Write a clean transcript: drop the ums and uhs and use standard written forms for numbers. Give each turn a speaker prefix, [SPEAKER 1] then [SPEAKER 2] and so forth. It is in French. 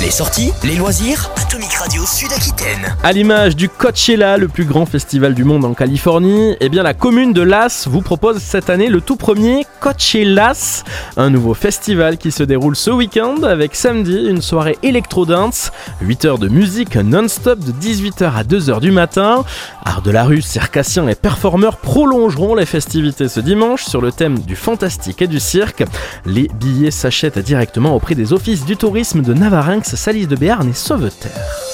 [SPEAKER 1] Les sorties, les loisirs, Atomic Radio Sud-Aquitaine.
[SPEAKER 2] À l'image du Coachella, le plus grand festival du monde en Californie, eh bien la commune de Las vous propose cette année le tout premier Coachellas, un nouveau festival qui se déroule ce week-end avec samedi une soirée électro-dance, 8 heures de musique non-stop de 18h à 2h du matin. Art de la rue, circassiens et performeurs prolongeront les festivités ce dimanche sur le thème du fantastique et du cirque. Les billets s'achètent directement auprès des offices du tourisme de Navarinx, Salis de Béarn et Sauveterre.